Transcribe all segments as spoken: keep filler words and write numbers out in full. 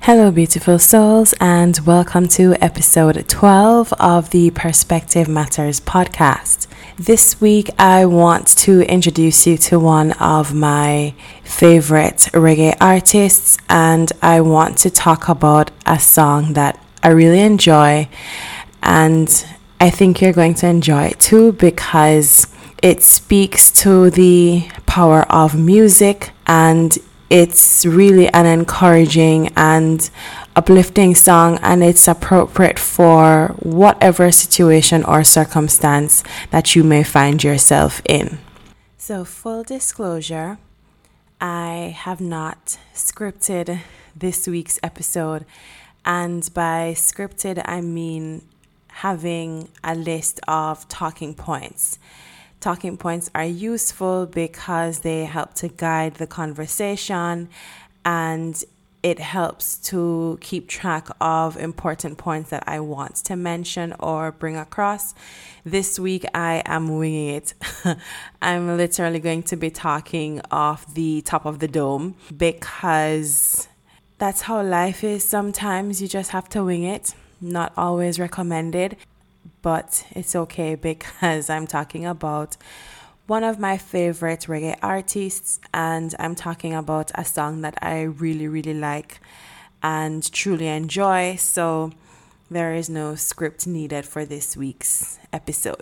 Hello, beautiful souls, and welcome to episode twelve of the Perspective Matters podcast. This week, I want to introduce you to one of my favorite reggae artists, and I want to talk about a song that I really enjoy, and I think you're going to enjoy it too because it speaks to the power of music, and it's really an encouraging and uplifting song, and it's appropriate for whatever situation or circumstance that you may find yourself in. So, full disclosure, I have not scripted this week's episode, and by scripted, I mean having a list of talking points. Talking points are useful because they help to guide the conversation, and it helps to keep track of important points that I want to mention or bring across. This week I am winging it. I'm literally going to be talking off the top of the dome because that's how life is. Sometimes you just have to wing it. Not always recommended. But it's okay because I'm talking about one of my favorite reggae artists, and I'm talking about a song that I really, really like and truly enjoy. So there is no script needed for this week's episode.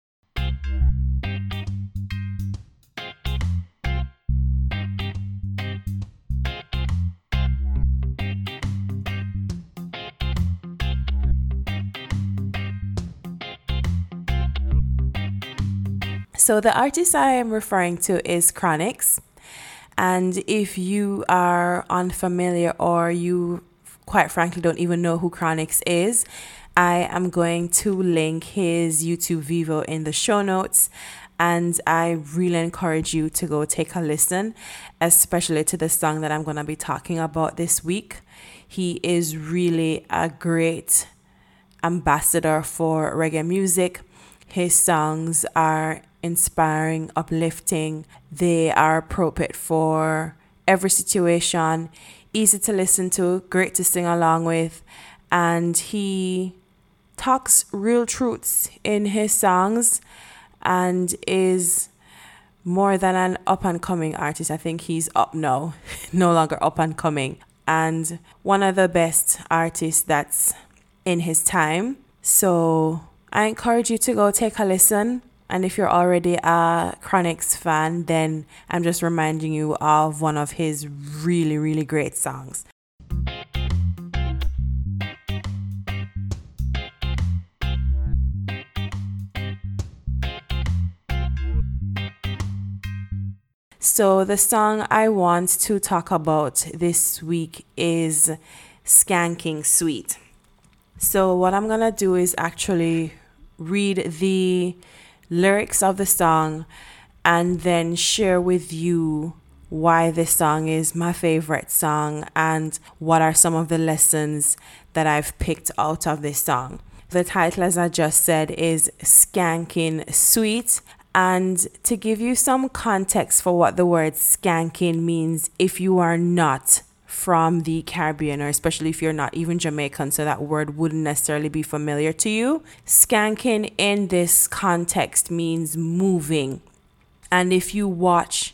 So the artist I am referring to is Chronixx, and if you are unfamiliar or you quite frankly don't even know who Chronixx is, I am going to link his YouTube video in the show notes, and I really encourage you to go take a listen, especially to the song that I'm going to be talking about this week. He is really a great ambassador for reggae music. His songs are inspiring, uplifting. They are appropriate for every situation, easy to listen to, great to sing along with, and he talks real truths in his songs and is more than an up-and-coming artist. I think he's up now, no longer up-and-coming, and one of the best artists that's in his time. So I encourage you to go take a listen. And if you're already a Chronixx fan, then I'm just reminding you of one of his really, really great songs. So the song I want to talk about this week is Skanking Sweet. So what I'm going to do is actually read the lyrics of the song and then share with you why this song is my favorite song and what are some of the lessons that I've picked out of this song. The title, as I just said, is Skanking Sweet. And to give you some context for what the word skanking means, if you are not from the Caribbean, or especially if you're not even Jamaican, so that word wouldn't necessarily be familiar to you. Skanking in this context means moving. And if you watch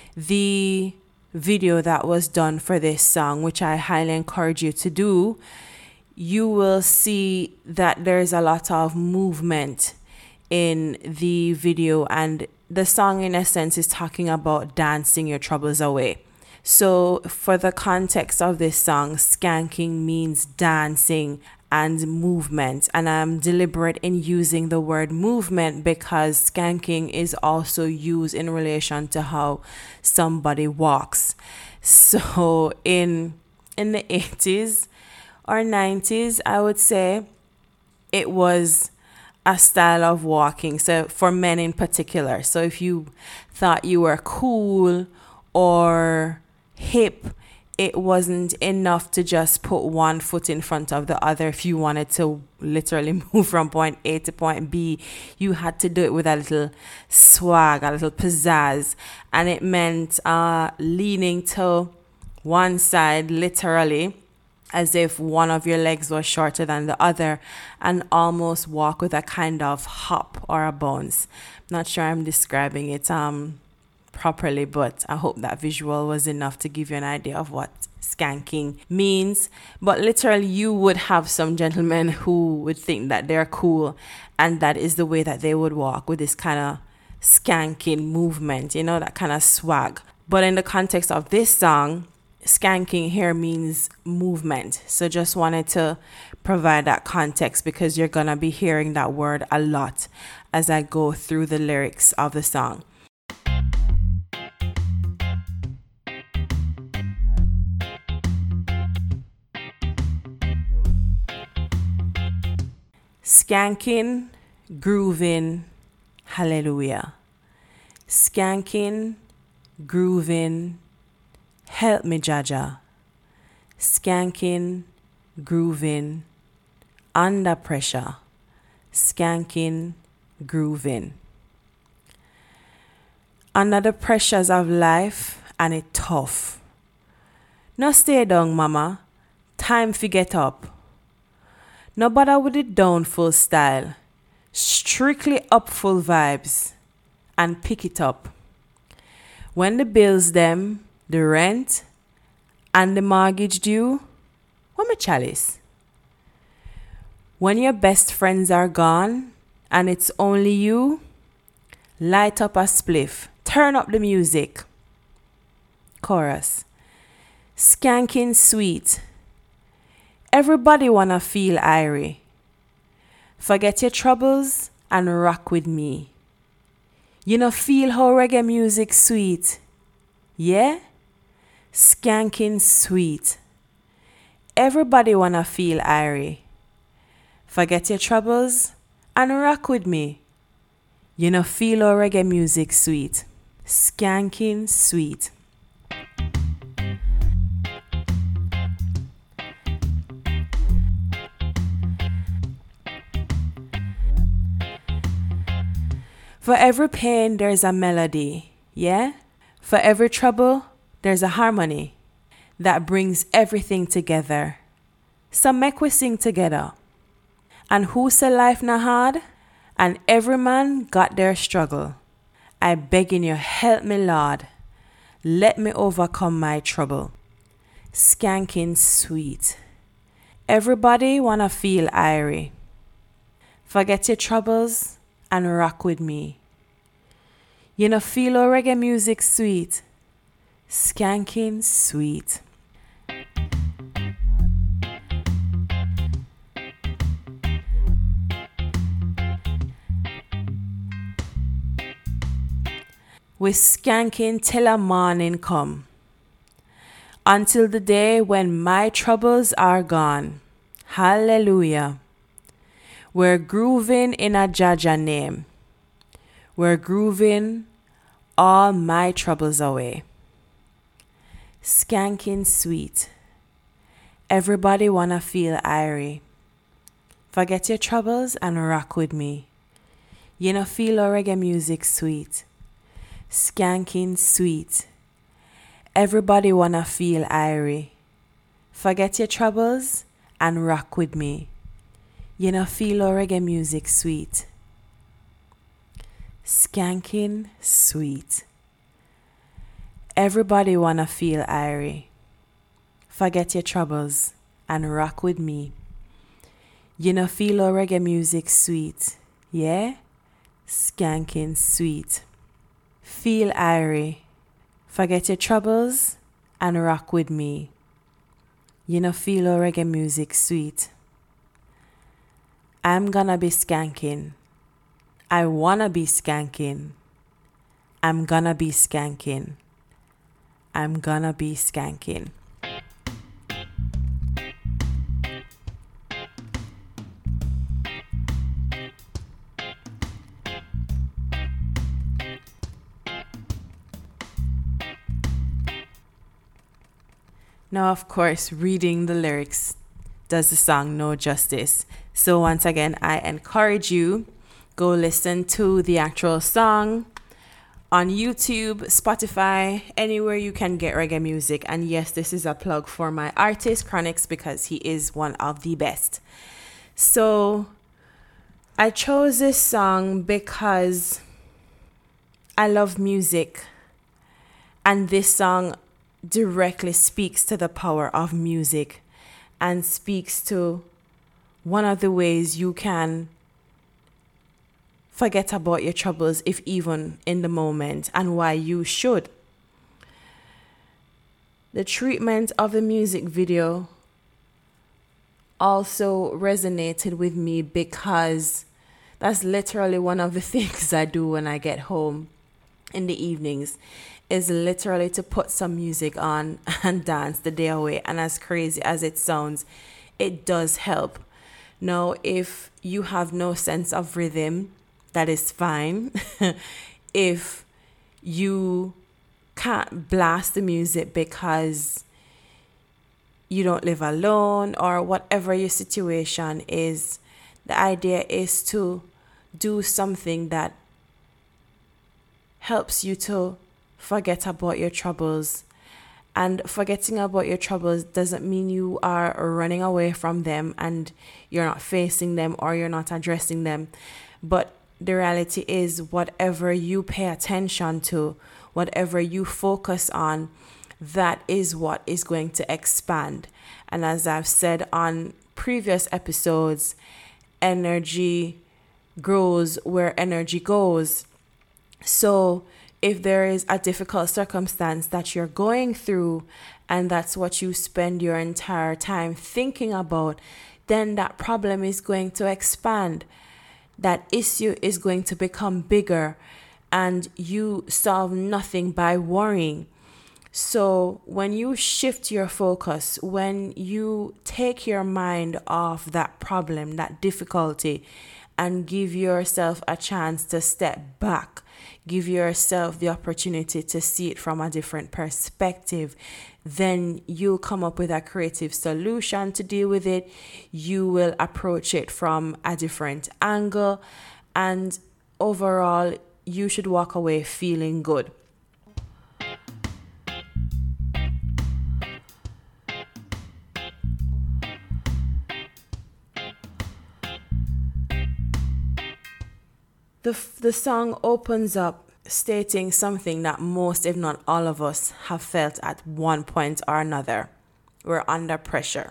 the video that was done for this song, which I highly encourage you to do, you will see that there's a lot of movement in the video, and the song in essence is talking about dancing your troubles away. So for the context of this song, skanking means dancing and movement. And I'm deliberate in using the word movement because skanking is also used in relation to how somebody walks. So in in the eighties or nineties, I would say it was a style of walking. So for men in particular. So if you thought you were cool or hip, it wasn't enough to just put one foot in front of the other. If you wanted to literally move from point A to point B, you had to do it with a little swag, a little pizzazz, and it meant uh, leaning to one side literally as if one of your legs was shorter than the other, and almost walk with a kind of hop or a bounce. Not sure I'm describing it um properly, but I hope that visual was enough to give you an idea of what skanking means. But literally, you would have some gentlemen who would think that they're cool, and that is the way that they would walk, with this kind of skanking movement, you know, that kind of swag. But in the context of this song, skanking here means movement. So just wanted to provide that context, because you're going to be hearing that word a lot as I go through the lyrics of the song. Skanking, grooving, hallelujah. Skanking, grooving, help me, Jaja. Skanking, grooving, under pressure. Skanking, grooving. Under the pressures of life, and it tough. No stay down, mama. Time fi get up. No bother with the down full style. Strictly up full vibes. And pick it up. When the bills them, the rent, and the mortgage due, what me chalice? When your best friends are gone, and it's only you, light up a spliff. Turn up the music. Chorus. Skanking sweet. Everybody wanna feel irie. Forget your troubles and rock with me. You know feel how reggae music sweet. Yeah? Skanking sweet. Everybody wanna feel irie. Forget your troubles and rock with me. You know feel how reggae music sweet. Skanking sweet. For every pain, there's a melody, yeah? For every trouble, there's a harmony that brings everything together. So make we sing together. And who say life na hard? And every man got their struggle. I begging you, help me, Lord. Let me overcome my trouble. Skanking sweet. Everybody wanna feel irie. Forget your troubles and rock with me. You know feel how reggae music sweet. Skanking sweet. We skanking till a morning come, until the day when my troubles are gone. Hallelujah. We're grooving in a Jaja name. We're grooving all my troubles away. Skanking sweet. Everybody wanna feel irie. Forget your troubles and rock with me. You know feel how reggae music sweet. Skanking sweet. Everybody wanna feel irie. Forget your troubles and rock with me. You know feel how reggae music sweet. Skanking sweet. Everybody wanna feel irie. Forget your troubles and rock with me. You know feel how reggae music sweet. Yeah? Skanking sweet. Feel irie. Forget your troubles and rock with me. You know feel how reggae music sweet. I'm gonna be skanking. I wanna be skanking. I'm gonna be skanking. I'm gonna be skanking. Now, of course, reading the lyrics does the song no justice. So once again, I encourage you, go listen to the actual song on YouTube, Spotify, anywhere you can get reggae music. And yes, this is a plug for my artist, Chronixx, because he is one of the best. So I chose this song because I love music. And this song directly speaks to the power of music and speaks to one of the ways you can forget about your troubles, if even in the moment, and why you should. The treatment of the music video also resonated with me because that's literally one of the things I do when I get home in the evenings, is literally to put some music on and dance the day away. And as crazy as it sounds, it does help. Now, if you have no sense of rhythm, that is fine. If you can't blast the music because you don't live alone or whatever your situation is, the idea is to do something that helps you to forget about your troubles. And forgetting about your troubles doesn't mean you are running away from them and you're not facing them or you're not addressing them. But the reality is, whatever you pay attention to, whatever you focus on, that is what is going to expand. And as I've said on previous episodes, energy grows where energy goes. So if there is a difficult circumstance that you're going through and that's what you spend your entire time thinking about, then that problem is going to expand. That issue is going to become bigger and you solve nothing by worrying. So when you shift your focus, when you take your mind off that problem, that difficulty, and give yourself a chance to step back, give yourself the opportunity to see it from a different perspective, then you'll come up with a creative solution to deal with it. You will approach it from a different angle, and overall, you should walk away feeling good. The, the song opens up stating something that most, if not all of us, have felt at one point or another. We're under pressure.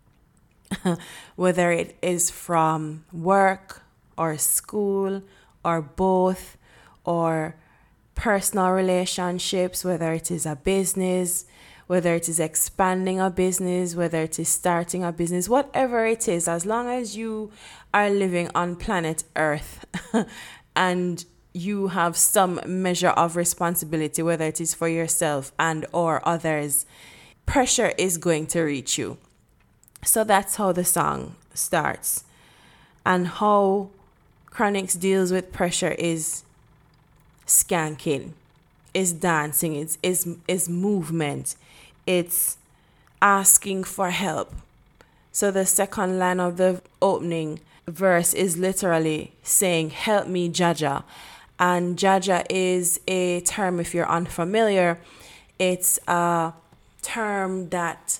Whether it is from work or school or both, or personal relationships, whether it is a business, whether it is expanding a business, whether it is starting a business, whatever it is, as long as you are living on planet Earth and you have some measure of responsibility, whether it is for yourself and or others, pressure is going to reach you. So that's how the song starts. And how Chronixx deals with pressure is skanking, is dancing, it's is is movement, it's asking for help. So the second line of the opening verse is literally saying, "Help me, Jaja." And Jaja is a term, if you're unfamiliar, it's a term that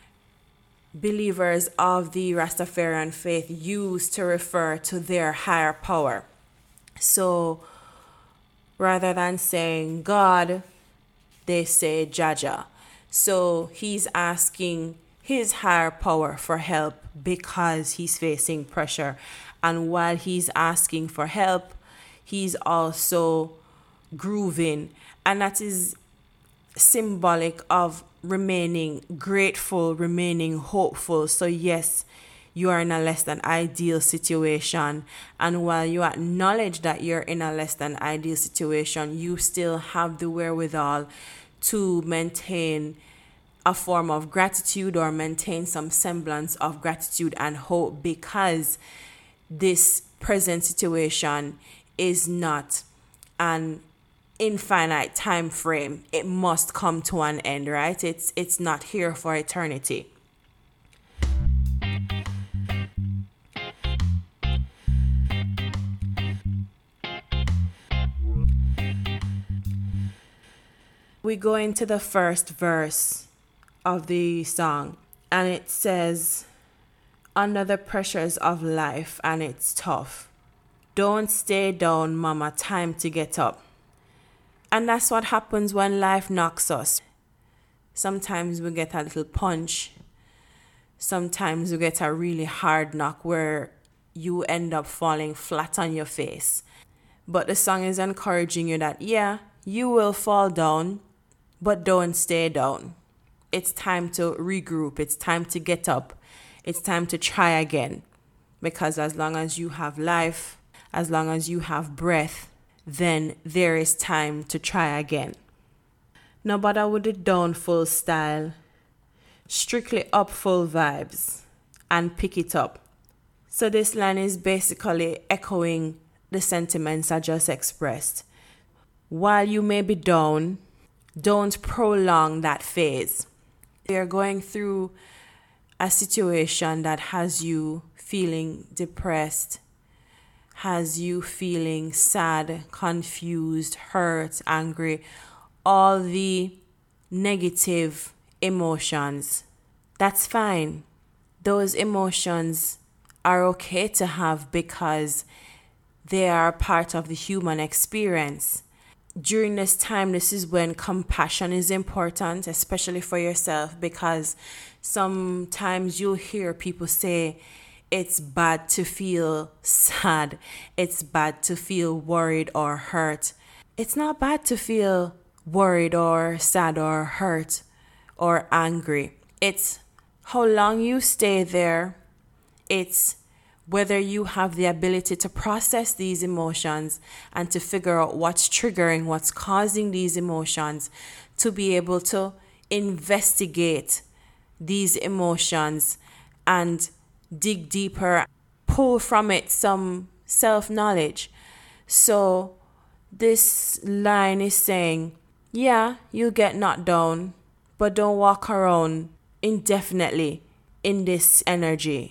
believers of the Rastafarian faith use to refer to their higher power. So rather than saying God, they say Jaja. So he's asking his higher power for help because he's facing pressure. And while he's asking for help, he's also grooving. And that is symbolic of remaining grateful, remaining hopeful. So yes, you are in a less than ideal situation. And while you acknowledge that you're in a less than ideal situation, you still have the wherewithal to maintain a form of gratitude or maintain some semblance of gratitude and hope, because this present situation is not an infinite time frame. It must come to an end, right? It's it's not here for eternity. we go into the first verse of the song, and it says, under the pressures of life and it's tough. Don't stay down, mama, time to get up. And that's what happens when life knocks us. Sometimes we get a little punch. Sometimes we get a really hard knock where you end up falling flat on your face. But the song is encouraging you that, yeah, you will fall down, but don't stay down. It's time to regroup. It's time to get up. It's time to try again. Because as long as you have life, as long as you have breath, then there is time to try again. No bother with the down full style. Strictly up full vibes. And pick it up. So this line is basically echoing the sentiments I just expressed. While you may be down, don't prolong that phase. You're going through a situation that has you feeling depressed, has you feeling sad, confused, hurt, angry, all the negative emotions. That's fine. Those emotions are okay to have because they are part of the human experience. During this time, this is when compassion is important, especially for yourself, because sometimes you'll hear people say it's bad to feel sad, it's bad to feel worried or hurt. It's not bad to feel worried or sad or hurt or angry. It's how long you stay there. It's whether you have the ability to process these emotions and to figure out what's triggering, what's causing these emotions, to be able to investigate these emotions and dig deeper, pull from it some self-knowledge. So this line is saying, yeah, you'll get knocked down, but don't walk around indefinitely in this energy.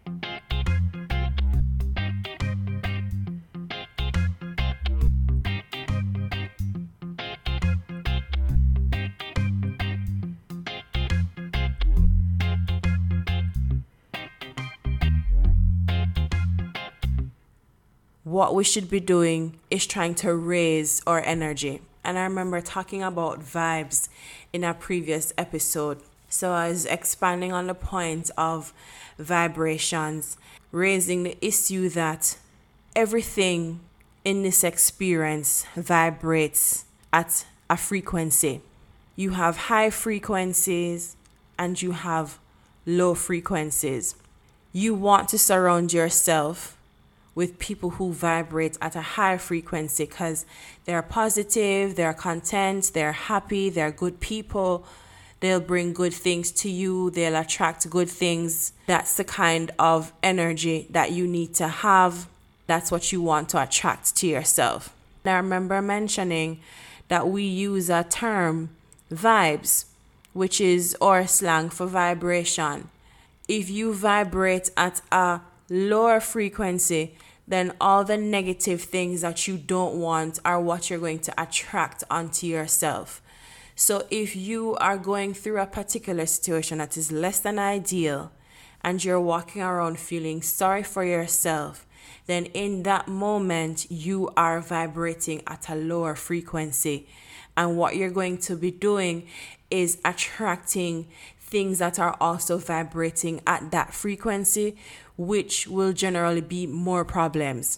What we should be doing is trying to raise our energy. And I remember talking about vibes in a previous episode. So I was expanding on the point of vibrations, raising the issue that everything in this experience vibrates at a frequency. You have high frequencies and you have low frequencies. You want to surround yourself with people who vibrate at a high frequency because they're positive, they're content, they're happy, they're good people. They'll bring good things to you. They'll attract good things. That's the kind of energy that you need to have. That's what you want to attract to yourself. And I remember mentioning that we use a term, vibes, which is our slang for vibration. If you vibrate at a lower frequency, then all the negative things that you don't want are what you're going to attract onto yourself. So if you are going through a particular situation that is less than ideal and you're walking around feeling sorry for yourself, then in that moment you are vibrating at a lower frequency. And what you're going to be doing is attracting things that are also vibrating at that frequency, which will generally be more problems.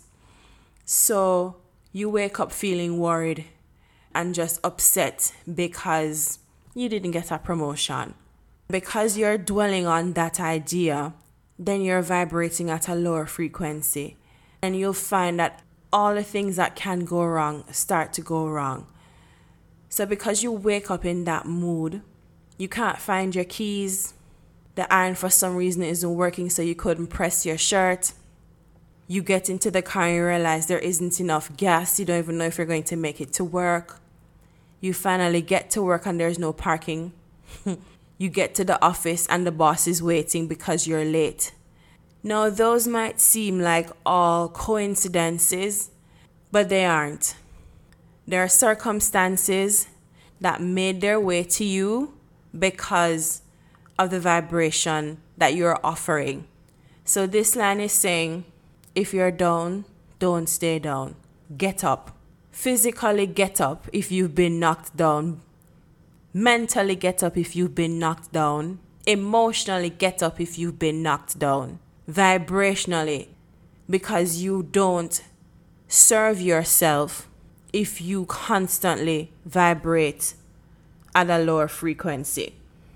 So you wake up feeling worried and just upset because you didn't get a promotion. Because you're dwelling on that idea, then you're vibrating at a lower frequency. And you'll find that all the things that can go wrong start to go wrong. So because you wake up in that mood, you can't find your keys, the iron for some reason isn't working, so you couldn't press your shirt. You get into the car and you realize there isn't enough gas. You don't even know if you're going to make it to work. You finally get to work and there's no parking. You get to the office and the boss is waiting because you're late. Now, those might seem like all coincidences, but they aren't. There are circumstances that made their way to you because of the vibration that you're offering. So this line is saying, if you're down, don't stay down. Get up. Physically get up if you've been knocked down. Mentally get up if you've been knocked down. Emotionally get up if you've been knocked down. Vibrationally, because you don't serve yourself if you constantly vibrate at a lower frequency.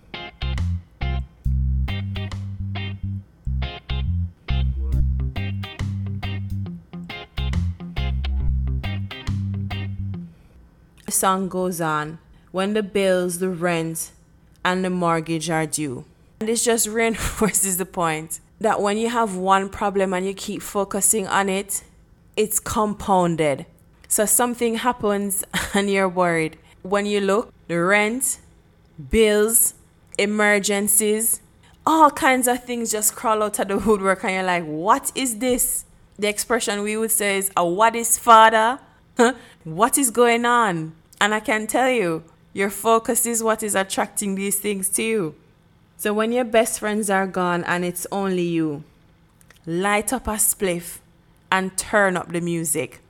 The song goes on, when the bills, the rent, and the mortgage are due. And this just reinforces the point that when you have one problem and you keep focusing on it, it's compounded. So something happens and you're worried. When you look, the rent, bills, emergencies, all kinds of things just crawl out of the woodwork and you're like, what is this? The expression we would say is, a what is father? What is going on? And I can tell you, your focus is what is attracting these things to you. So when your best friends are gone and it's only you, light up a spliff and turn up the music.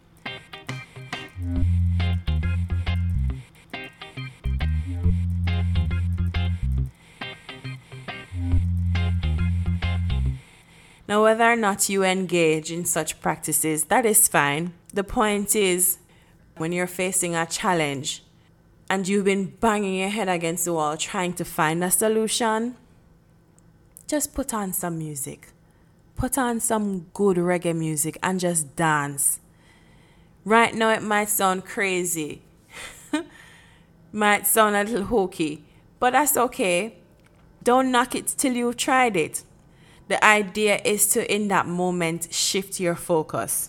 Now, whether or not you engage in such practices, that is fine. The point is, when you're facing a challenge and you've been banging your head against the wall trying to find a solution, just put on some music. Put on some good reggae music and just dance. Right now it might sound crazy. Might sound a little hokey, but that's okay. Don't knock it till you've tried it. The idea is to, in that moment, shift your focus.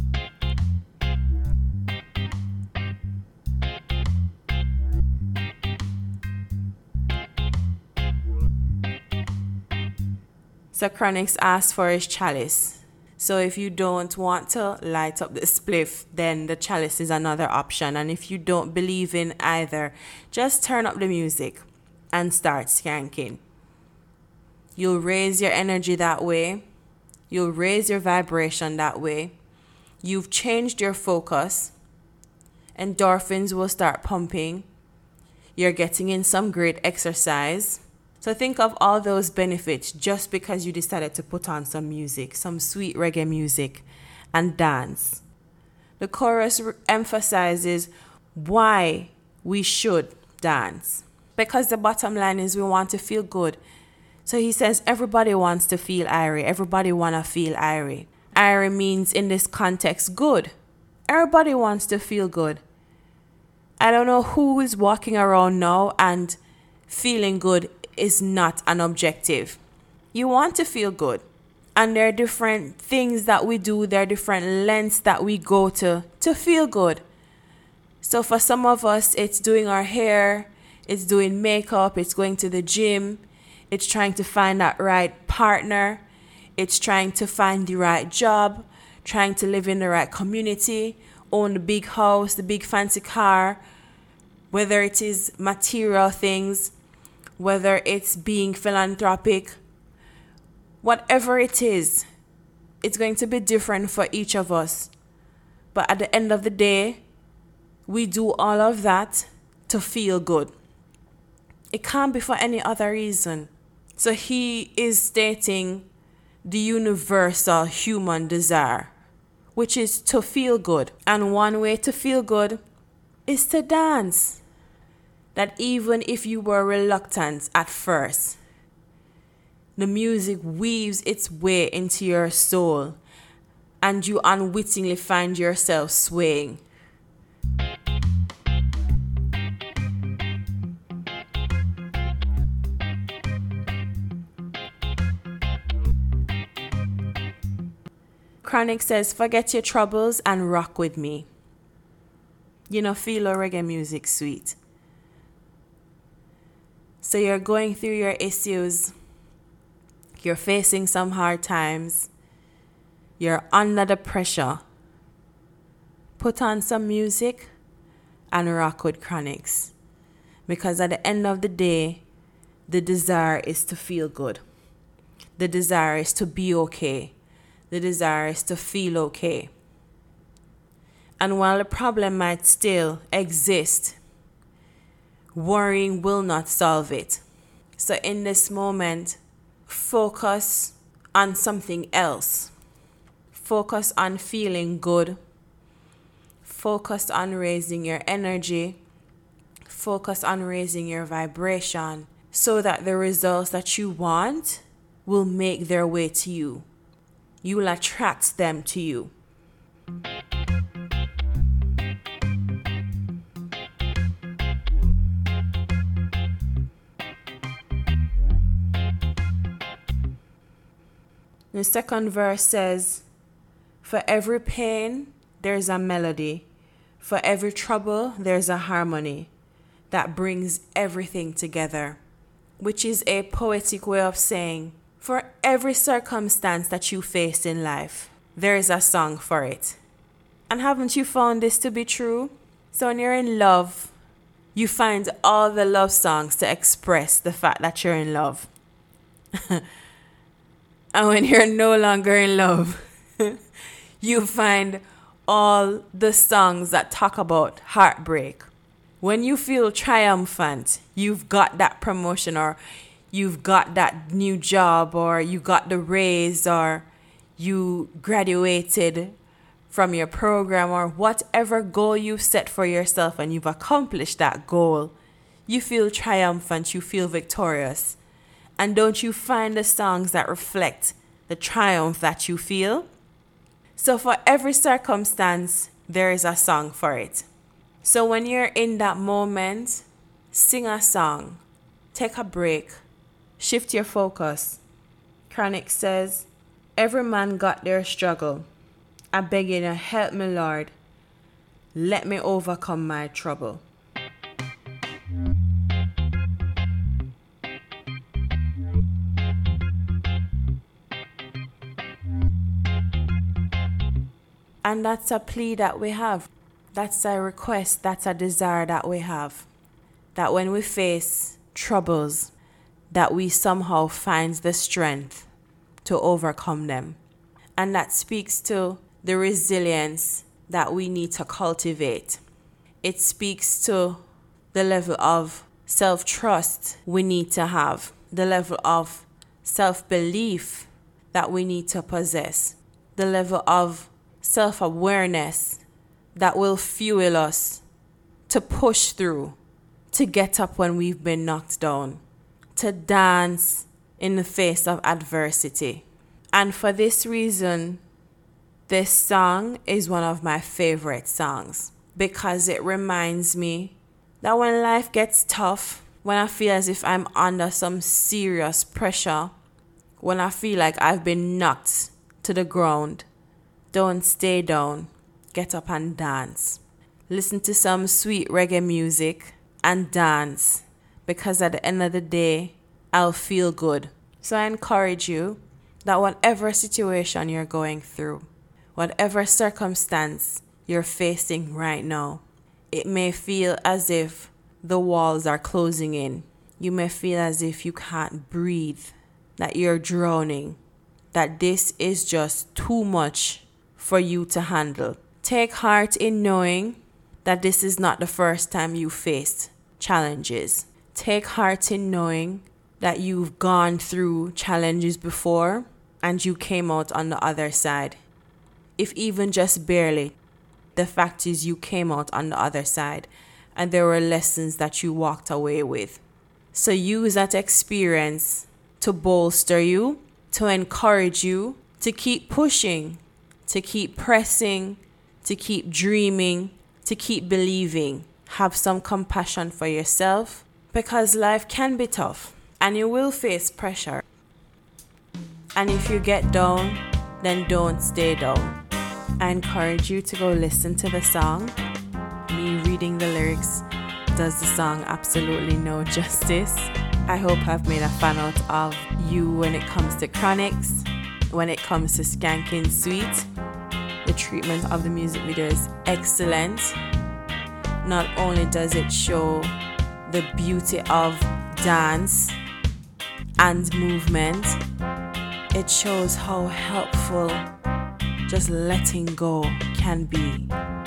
So Chronixx asked for his chalice. So if you don't want to light up the spliff, then the chalice is another option. And if you don't believe in either, just turn up the music and start skanking. You'll raise your energy that way. You'll raise your vibration that way. You've changed your focus. Endorphins will start pumping. You're getting in some great exercise. So think of all those benefits just because you decided to put on some music, some sweet reggae music, and dance. The chorus re- emphasizes why we should dance. Because the bottom line is we want to feel good. So he says everybody wants to feel irie. Everybody want to feel irie. Irie means in this context good. Everybody wants to feel good. I don't know who is walking around now and feeling good is not an objective. You want to feel good. And there are different things that we do. There are different lengths that we go to to feel good. So for some of us, it's doing our hair. It's doing makeup. It's going to the gym. It's trying to find that right partner. It's trying to find the right job. Trying to live in the right community. Own the big house, the big fancy car. Whether it is material things. Whether it's being philanthropic, whatever it is, it's going to be different for each of us. But at the end of the day, we do all of that to feel good. It can't be for any other reason. So he is stating the universal human desire, which is to feel good. And one way to feel good is to dance. That even if you were reluctant at first, the music weaves its way into your soul and you unwittingly find yourself swaying. Chronixx says, forget your troubles and rock with me. You know, feel a reggae music sweet. So you're going through your issues, you're facing some hard times, you're under the pressure. Put on some music and rock with Chronixx. Because at the end of the day, the desire is to feel good. The desire is to be okay. The desire is to feel okay. And while the problem might still exist, worrying will not solve it. So in this moment, focus on something else. Focus on feeling good. Focus on raising your energy. Focus on raising your vibration so that the results that you want will make their way to you. You will attract them to you. The second verse says, "For every pain, there's a melody. For every trouble, there's a harmony that brings everything together," which is a poetic way of saying, for every circumstance that you face in life, there is a song for it. And haven't you found this to be true? So when you're in love, you find all the love songs to express the fact that you're in love. And when you're no longer in love, you find all the songs that talk about heartbreak. When you feel triumphant, you've got that promotion, or you've got that new job, or you got the raise, or you graduated from your program, or whatever goal you've set for yourself and you've accomplished that goal, you feel triumphant, you feel victorious. And don't you find the songs that reflect the triumph that you feel? So for every circumstance, there is a song for it. So when you're in that moment, sing a song, take a break, shift your focus. Chronic says, "Every man got their struggle. I beg you to help me, Lord. Let me overcome my trouble." And that's a plea that we have. That's a request, that's a desire that we have. That when we face troubles, that we somehow find the strength to overcome them. And that speaks to the resilience that we need to cultivate. It speaks to the level of self-trust we need to have, the level of self-belief that we need to possess, the level of self-awareness that will fuel us to push through, to get up when we've been knocked down, to dance in the face of adversity. And for this reason, this song is one of my favorite songs, because it reminds me that when life gets tough, when I feel as if I'm under some serious pressure, when I feel like I've been knocked to the ground, don't stay down. Get up and dance. Listen to some sweet reggae music and dance, because at the end of the day, I'll feel good. So I encourage you that whatever situation you're going through, whatever circumstance you're facing right now, it may feel as if the walls are closing in. You may feel as if you can't breathe, that you're drowning, that this is just too much for you to handle. Take heart in knowing that this is not the first time you faced challenges. Take heart in knowing that you've gone through challenges before and you came out on the other side. If even just barely, the fact is you came out on the other side and there were lessons that you walked away with. So use that experience to bolster you, to encourage you, to keep pushing, to keep pressing, to keep dreaming, to keep believing. Have some compassion for yourself, because life can be tough and you will face pressure. And if you get down, then don't stay down. I encourage you to go listen to the song. Me reading the lyrics does the song absolutely no justice. I hope I've made a fan out of you when it comes to Chronixx, when it comes to Skanking Sweet. The treatment of the music video is excellent. Not only does it show the beauty of dance and movement. It shows how helpful just letting go can be.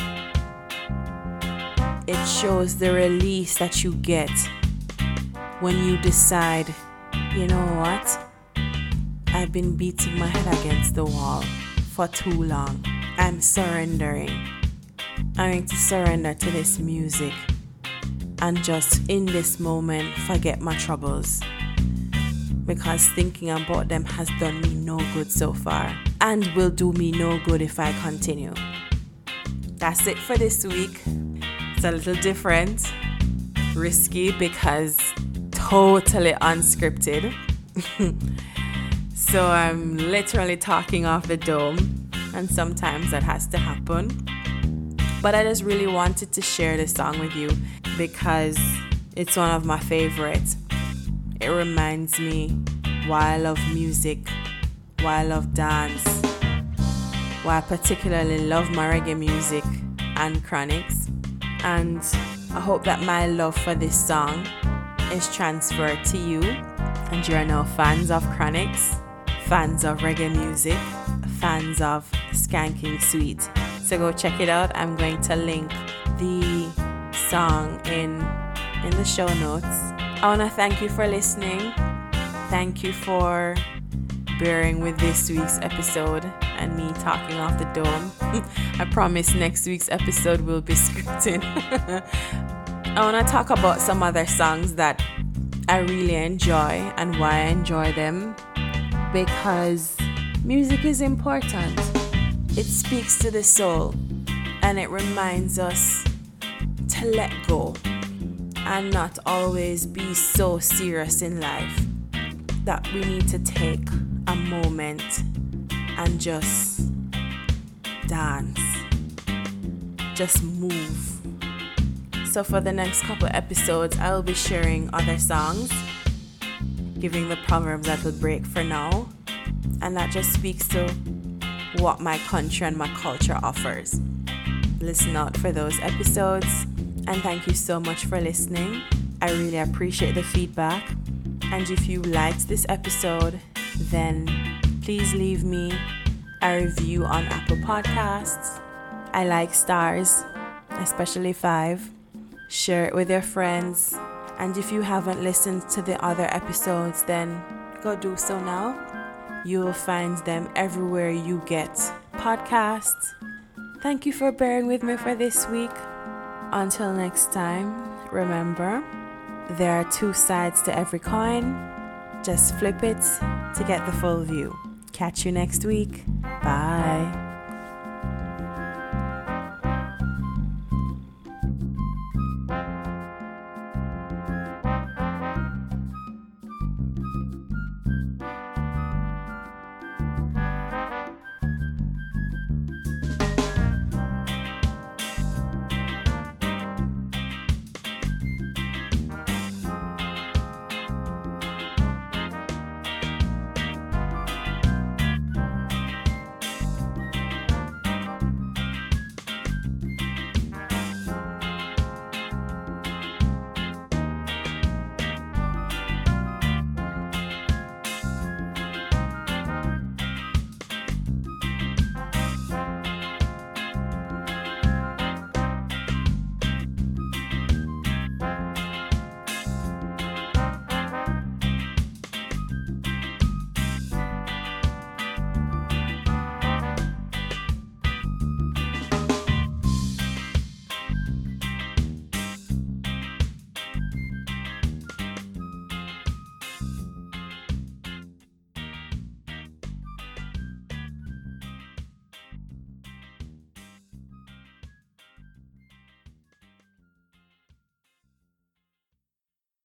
It shows the release that you get when you decide, you know what? I've been beating my head against the wall for too long. I'm surrendering. I'm going to surrender to this music and just in this moment forget my troubles, because thinking about them has done me no good so far and will do me no good if I continue. That's it for this week. It's a little different, risky, because totally unscripted. So I'm literally talking off the dome, and sometimes that has to happen. But I just really wanted to share this song with you because it's one of my favorites. It reminds me why I love music, why I love dance, why I particularly love my reggae music and Chronixx. And I hope that my love for this song is transferred to you, and you are now fans of Chronixx, fans of reggae music, fans of Skanking Sweet. So go check it out. I'm going to link the song in in the show notes. I want to thank you for listening. Thank you for bearing with this week's episode and me talking off the dome. I promise next week's episode will be scripted. I want to talk about some other songs that I really enjoy and why I enjoy them. Because music is important. It speaks to the soul and it reminds us to let go and not always be so serious in life, that we need to take a moment and just dance, just move. So for the next couple episodes, I will be sharing other songs, giving the proverbs that will break for now, and that just speaks to what my country and my culture offers. Listen out for those episodes, and thank you so much for listening. I really appreciate the feedback, and if you liked this episode, then please leave me a review on Apple Podcasts. I like stars, especially five. Share it with your friends. And if you haven't listened to the other episodes, then go do so now. You will find them everywhere you get podcasts. Thank you for bearing with me for this week. Until next time, remember, there are two sides to every coin. Just flip it to get the full view. Catch you next week. Bye.